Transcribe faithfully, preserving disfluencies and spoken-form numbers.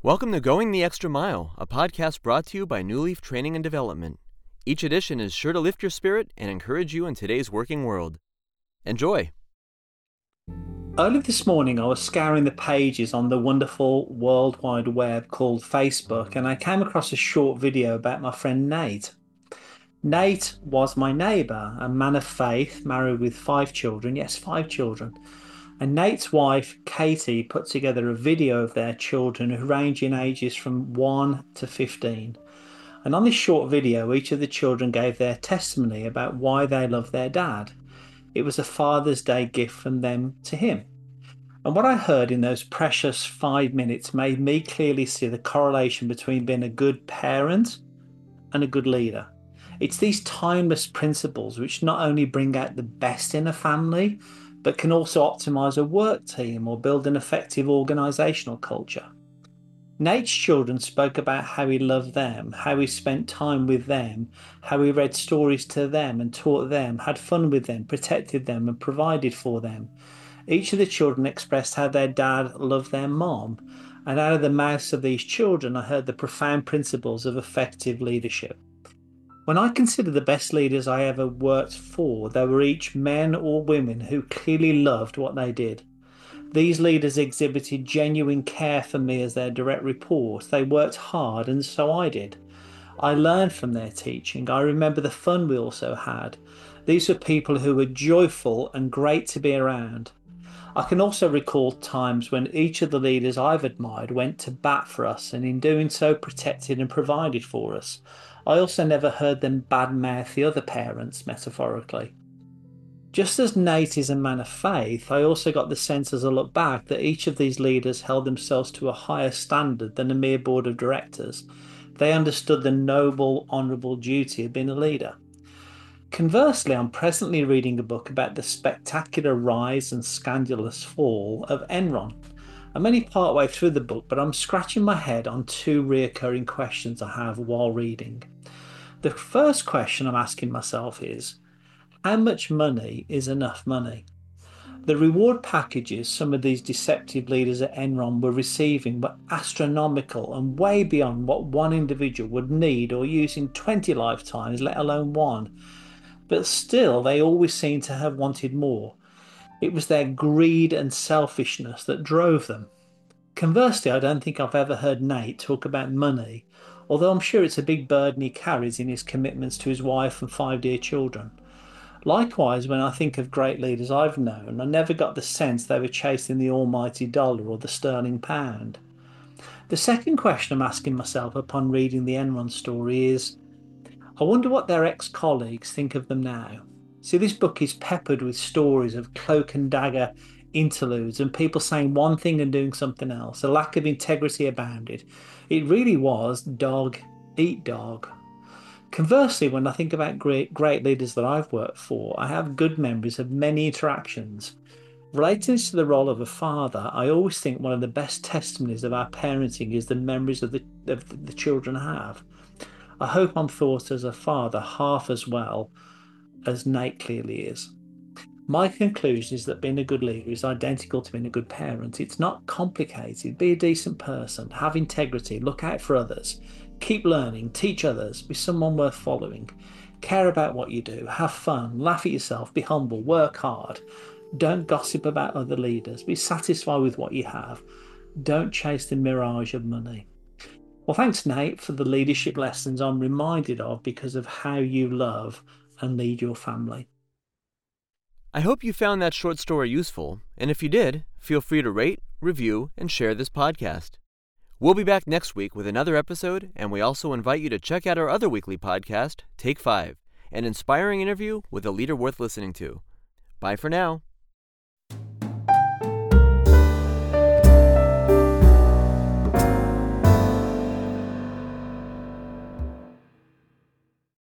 Welcome to Going the Extra Mile, a podcast brought to you by New Leaf Training and Development. Each edition is sure to lift your spirit and encourage you in today's working world. Enjoy! Early this morning, I was scouring the pages on the wonderful World Wide Web called Facebook, and I came across a short video about my friend Nate. Nate was my neighbour, a man of faith, married with five children. Yes, five children. And Nate's wife, Katie, put together a video of their children who range in ages from one to fifteen. And on this short video, each of the children gave their testimony about why they love their dad. It was a Father's Day gift from them to him. And what I heard in those precious five minutes made me clearly see the correlation between being a good parent and a good leader. It's these timeless principles which not only bring out the best in a family, but can also optimize a work team or build an effective organizational culture. Nate's children spoke about how he loved them, how he spent time with them, how he read stories to them and taught them, had fun with them, protected them and provided for them. Each of the children expressed how their dad loved their mom, and out of the mouths of these children I heard the profound principles of effective leadership. When I consider the best leaders I ever worked for, they were each men or women who clearly loved what they did. These leaders exhibited genuine care for me as their direct report. They worked hard, and so I did. I learned from their teaching. I remember the fun we also had. These were people who were joyful and great to be around. I can also recall times when each of the leaders I've admired went to bat for us, and in doing so protected and provided for us. I also never heard them badmouth the other parents, metaphorically. Just as Nate is a man of faith, I also got the sense as I look back that each of these leaders held themselves to a higher standard than a mere board of directors. They understood the noble, honourable duty of being a leader. Conversely, I'm presently reading a book about the spectacular rise and scandalous fall of Enron. I'm only part way through the book, but I'm scratching my head on two reoccurring questions I have while reading. The first question I'm asking myself is, how much money is enough money? The reward packages some of these deceptive leaders at Enron were receiving were astronomical and way beyond what one individual would need or use in twenty lifetimes, let alone one. But still, they always seem to have wanted more. It was their greed and selfishness that drove them. Conversely, I don't think I've ever heard Nate talk about money, although I'm sure it's a big burden he carries in his commitments to his wife and five dear children. Likewise, when I think of great leaders I've known, I never got the sense they were chasing the almighty dollar or the sterling pound. The second question I'm asking myself upon reading the Enron story is, I wonder what their ex-colleagues think of them now. See, this book is peppered with stories of cloak and dagger interludes and people saying one thing and doing something else. A lack of integrity abounded. It really was dog eat dog. Conversely, when I think about great, great leaders that I've worked for, I have good memories of many interactions. Relating to the role of a father, I always think one of the best testimonies of our parenting is the memories of the, of the children have. I hope I'm thought as a father half as well as Nate clearly is. My conclusion is that being a good leader is identical to being a good parent. It's not complicated. Be a decent person, have integrity, look out for others, keep learning, teach others, be someone worth following, care about what you do, have fun, laugh at yourself, be humble, work hard. Don't gossip about other leaders, be satisfied with what you have. Don't chase the mirage of money. Well, thanks, Nate, for the leadership lessons I'm reminded of because of how you love and lead your family. I hope you found that short story useful, and if you did, feel free to rate, review, and share this podcast. We'll be back next week with another episode, and we also invite you to check out our other weekly podcast, Take Five, an inspiring interview with a leader worth listening to. Bye for now.